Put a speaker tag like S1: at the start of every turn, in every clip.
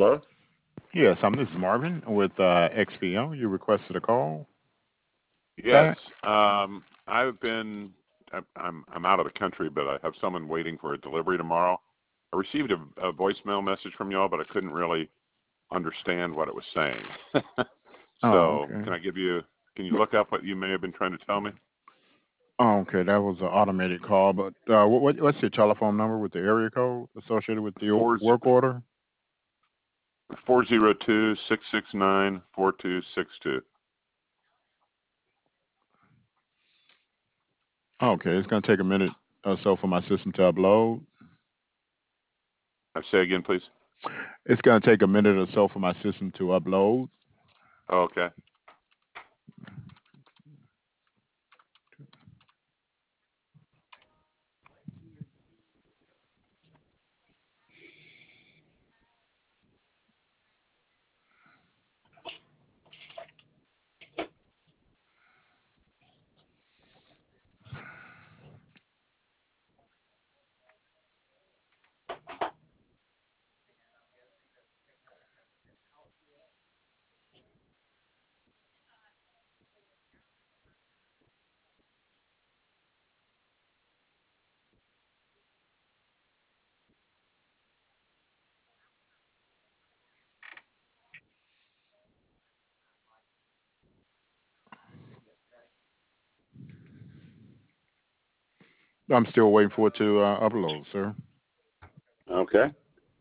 S1: Hello?
S2: Yes, this is Marvin with XPO. You requested a call
S1: Yes.
S2: back.
S1: I've been I'm out of the country, but I have someone waiting for a delivery tomorrow. I received a voicemail message from y'all, but I couldn't really understand what it was saying.
S2: Oh,
S1: So,
S2: okay.
S1: can you look up what you may have been trying to tell me?
S2: Oh, okay. That was an automated call, but what's your telephone number with the area code associated with the
S1: Four
S2: work order?
S1: 402-669-4262.
S2: Okay, it's going to take a minute or so for my system to upload.
S1: Say again, please.
S2: It's going to take a minute or so for my system to upload.
S1: Okay.
S2: I'm still waiting for it to upload, sir.
S1: Okay.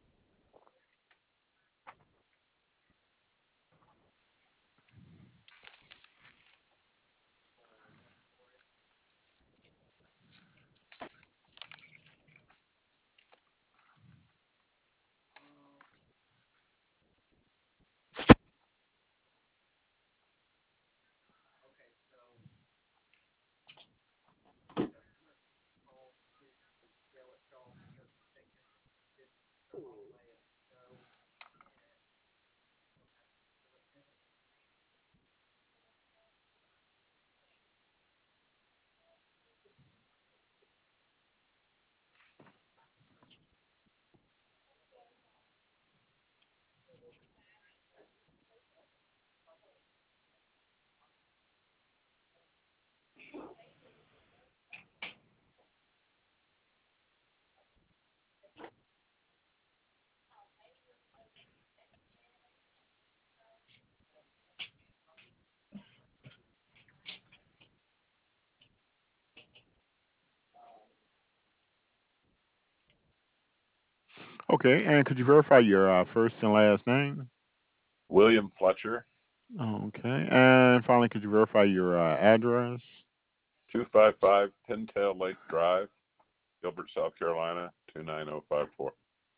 S2: Okay, and could you verify your first and last name?
S1: William Fletcher,
S2: Okay, and finally, could you verify your address?
S1: 255 Pintail Lake Drive, Gilbert, South Carolina, 29054.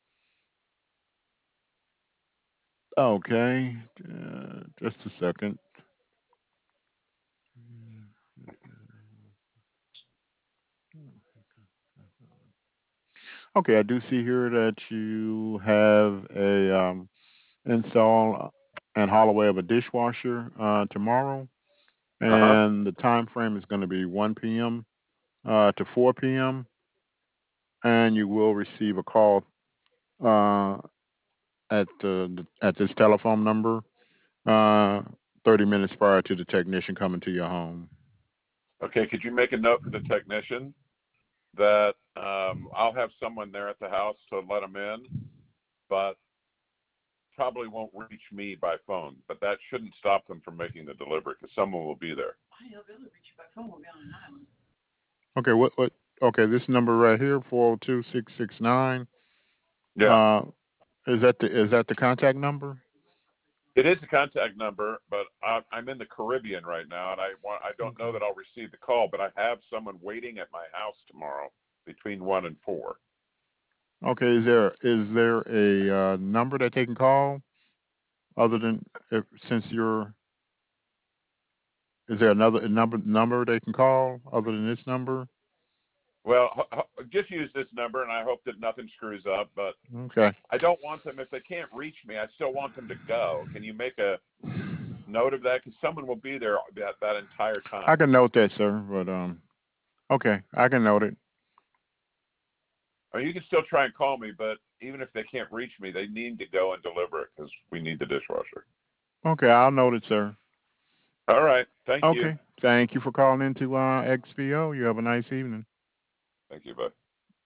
S2: Okay, just a second. Okay, I do see here that you have a install and haul of a dishwasher tomorrow,
S1: Uh-huh.
S2: and the time frame is going to be 1 p.m. To 4 p.m. And you will receive a call uh, at this telephone number uh, 30 minutes prior to the technician coming to your home.
S1: Okay, could you make a note for the technician that I'll have someone there at the house to let them in, but probably won't reach me by phone. But that shouldn't stop them from making the delivery because someone will be there.
S2: Okay, what? Okay, this number right here, 402-669.
S1: Yeah,
S2: Uh, is that the contact number?
S1: it is a contact number, but I'm in the Caribbean right now, and I don't know
S2: Okay.
S1: that I'll receive the call, but I have someone waiting at my house tomorrow between 1 and 4.
S2: Okay, is there a number that they can call other than if since you're is there another number they can call other than this number?
S1: Well, just use this number, and I hope that nothing screws up. But
S2: Okay,
S1: I don't want them if they can't reach me. I still want them to go. Can you make a note of that? Because someone will be there that entire
S2: I
S1: time.
S2: can note that, sir. But okay, I can note it.
S1: I mean, you can still try and call me, but even if they can't reach me, they need to go and deliver it because we need the dishwasher.
S2: Okay, I'll note it, sir.
S1: All right. Thank you.
S2: Okay. Thank you for calling into XPO. You have a nice evening.
S1: Thank you. Bye.